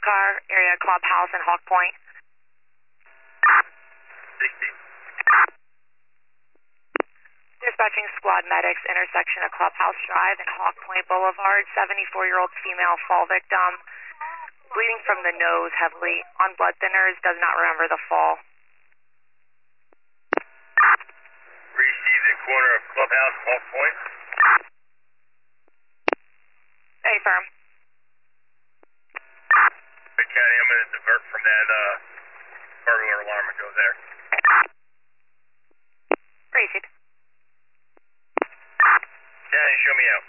car, area Clubhouse and Hawk Point. 60. Dispatching squad medics, intersection of Clubhouse Drive and Hawk Point Boulevard. 74-year-old female fall victim, bleeding from the nose heavily, on blood thinners, does not remember the fall. Receive the corner of Clubhouse, Hawk Point. Hey, firm. Big County, I'm going to divert from that burglar alarm and go there. Received. County, show me out.